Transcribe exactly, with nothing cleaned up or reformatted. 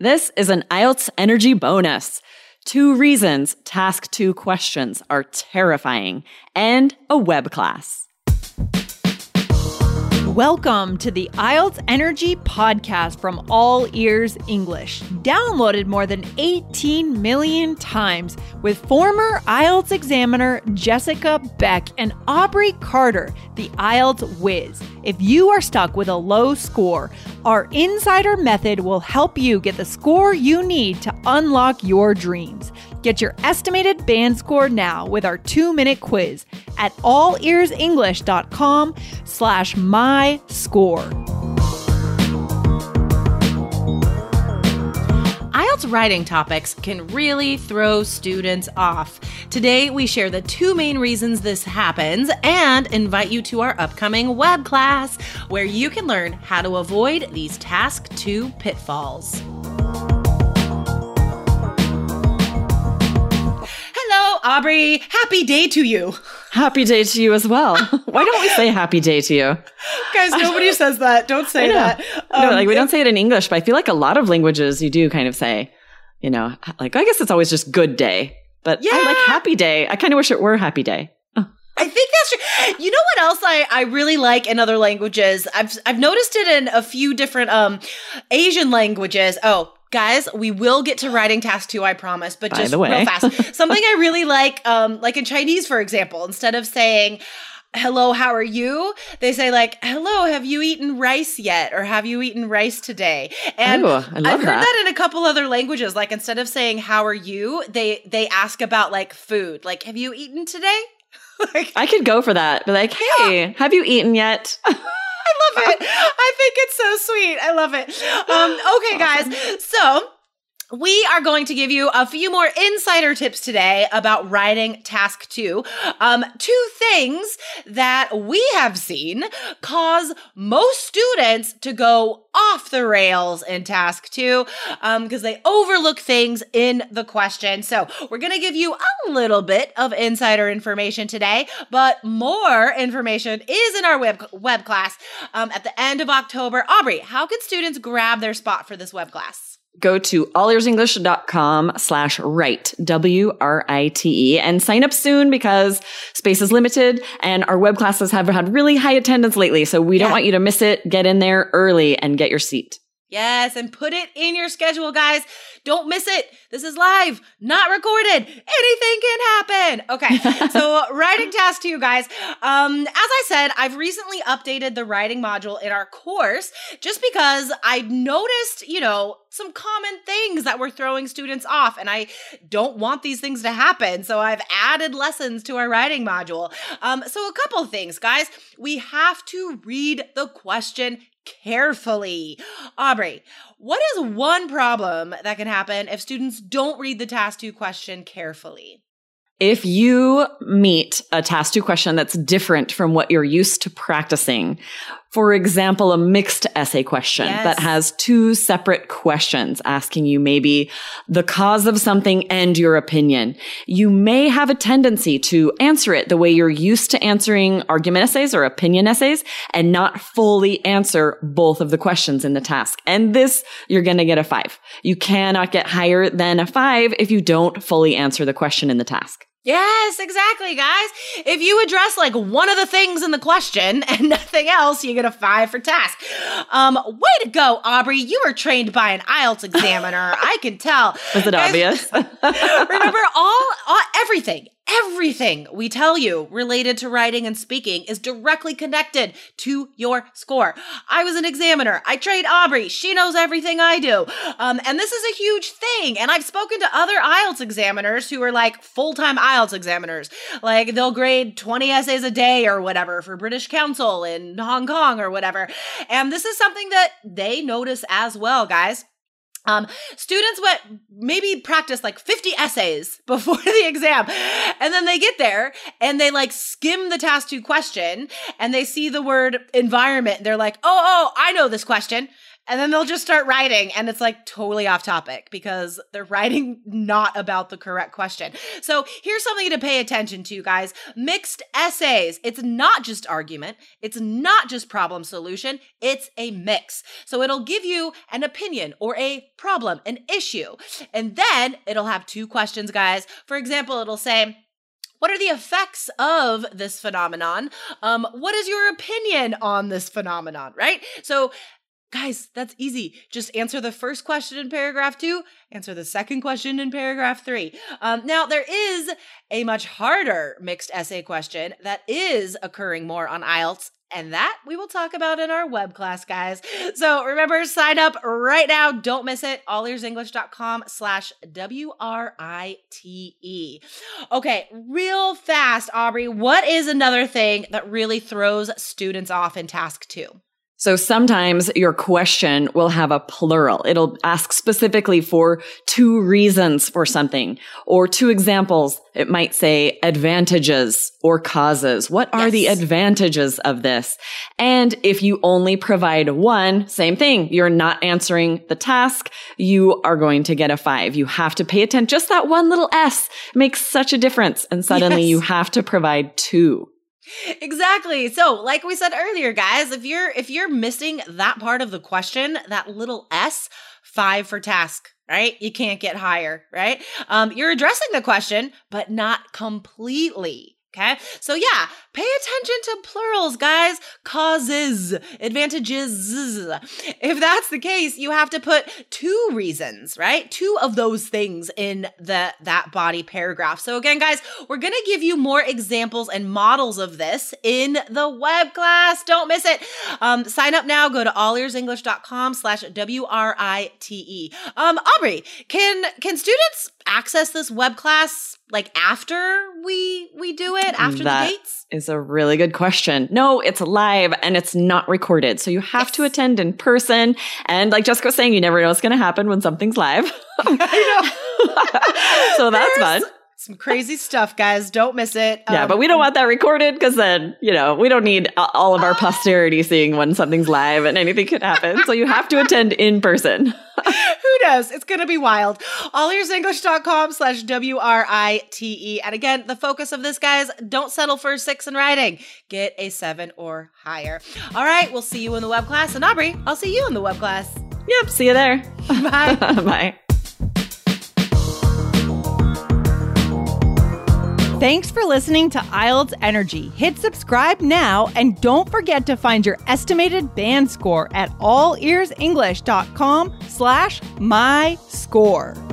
This is an I E L T S Energy bonus. Two reasons Task two questions are terrifying, and a web class. Welcome to the I E L T S Energy podcast from All Ears English, downloaded more than eighteen million times with former I E L T S examiner Jessica Beck and Aubrey Carter, the I E L T S whiz. If you are stuck with a low score, our insider method will help you get the score you need to unlock your dreams. Get your estimated band score now with our two-minute quiz at allearsenglish.com slash my score. I E L T S writing topics can really throw students off. Today, we share the two main reasons this happens and invite you to our upcoming web class where you can learn how to avoid these Task two pitfalls. Hello, Aubrey. Happy day to you. Happy day to you as well. Why don't we say happy day to you? Guys, nobody says that. Don't say that. Um, no, like we it, don't say it in English, but I feel like a lot of languages you do kind of say, you know, like I guess it's always just good day. But yeah. I like happy day. I kind of wish it were happy day. I think that's true. You know what else I, I really like in other languages? I've I've noticed it in a few different um Asian languages. Oh, guys, we will get to writing task two, I promise, but By just the way. real fast. Something I really like, um, like in Chinese, for example, instead of saying, hello, how are you? They say like, hello, have you eaten rice yet? Or have you eaten rice today? And Ooh, I love I've heard that. that in a couple other languages. Like instead of saying, how are you? They, they ask about like food. Like, have you eaten today? Like, I could go for that. Be like, hey, yeah. have you eaten yet? I love it. I think it's so sweet. I love it. Um, okay, guys. So we are going to give you a few more insider tips today about writing task two. Um, two things that we have seen cause most students to go off the rails in task two um, because they overlook things in the question. So we're going to give you a little bit of insider information today, but more information is in our web, web class um, at the end of October. Aubrey, how can students grab their spot for this web class? Go to allearsenglish.com slash write, W R I T E, and sign up soon because space is limited and our web classes have had really high attendance lately. So we don't Yeah. want you to miss it. Get in there early and get your seat. Yes, and put it in your schedule, guys. Don't miss it. This is live, not recorded. Anything can happen. Okay, so writing task two, guys. Um, as I said, I've recently updated the writing module in our course just because I've noticed, you know, some common things that were throwing students off, and I don't want these things to happen. So I've added lessons to our writing module. Um, so a couple of things, guys. We have to read the question carefully. Aubrey, what is one problem that can happen if students don't read the task two question carefully? If you meet a task two question that's different from what you're used to practicing, for example, a mixed essay question Yes. that has two separate questions asking you maybe the cause of something and your opinion, you may have a tendency to answer it the way you're used to answering argument essays or opinion essays and not fully answer both of the questions in the task. And this, you're going to get a five. You cannot get higher than a five if you don't fully answer the question in the task. Yes, exactly, guys. If you address like one of the things in the question and nothing else, you get a five for task. Um, way to go, Aubrey. You were trained by an I E L T S examiner. I can tell. Was it Guys, obvious? Remember, all, all everything, everything we tell you related to writing and speaking is directly connected to your score. I was an examiner. I trained Aubrey. She knows everything I do. Um, and this is a huge thing. And I've spoken to other I E L T S examiners who are like full-time I E L T S examiners. Like they'll grade twenty essays a day or whatever for British Council in Hong Kong or whatever. And this is something that they notice as well, guys. Um, students went maybe practice like fifty essays before the exam, and then they get there and they like skim the task two question and they see the word environment. They're like, oh, oh, I know this question. And then they'll just start writing, and it's like totally off topic because they're writing not about the correct question. So here's something to pay attention to, guys. Mixed essays. It's not just argument. It's not just problem solution. It's a mix. So it'll give you an opinion or a problem, an issue. And then it'll have two questions, guys. For example, it'll say, what are the effects of this phenomenon? Um, what is your opinion on this phenomenon, right? So guys, that's easy. Just answer the first question in paragraph two, answer the second question in paragraph three. Um, now, there is a much harder mixed essay question that is occurring more on I E L T S, and that we will talk about in our web class, guys. So remember, sign up right now. Don't miss it. allearsenglish.com slash W R I T E. Okay, real fast, Aubrey, what is another thing that really throws students off in task two? So sometimes your question will have a plural. It'll ask specifically for two reasons for something or two examples. It might say advantages or causes. What are yes. the advantages of this? And if you only provide one, same thing. You're not answering the task. You are going to get a five. You have to pay attention. Just that one little S makes such a difference. And suddenly yes. you have to provide two. Exactly. So, like we said earlier, guys, if you're if you're missing that part of the question, that little S, five for task, right? You can't get higher, right? Um, you're addressing the question, but not completely. Okay. So yeah, pay attention to plurals, guys. Causes, advantages. If that's the case, you have to put two reasons, right? Two of those things in the that body paragraph. So again, guys, we're going to give you more examples and models of this in the web class. Don't miss it. Um, sign up now. Go to allearsenglish.com slash W R I T E. Um, Aubrey, can, can students access this web class like after we we do it, after that the dates? Is a really good question. No, it's live and it's not recorded. So you have yes. to attend in person. And like Jessica was saying, you never know what's going to happen when something's live. I know. So that's There's- fun. Some crazy stuff, guys. Don't miss it. Yeah, um, but we don't want that recorded because then, you know, we don't need all of our posterity seeing when something's live and anything could happen. So you have to attend in person. Who knows? It's going to be wild. allearsenglish.com slash W R I T E. And again, the focus of this, guys, don't settle for a six in writing. Get a seven or higher. All right, we'll see you in the web class. And Aubrey, I'll see you in the web class. Yep, see you there. Bye. Bye. Thanks for listening to I E L T S Energy. Hit subscribe now and don't forget to find your estimated band score at allearsenglish.com slash my score.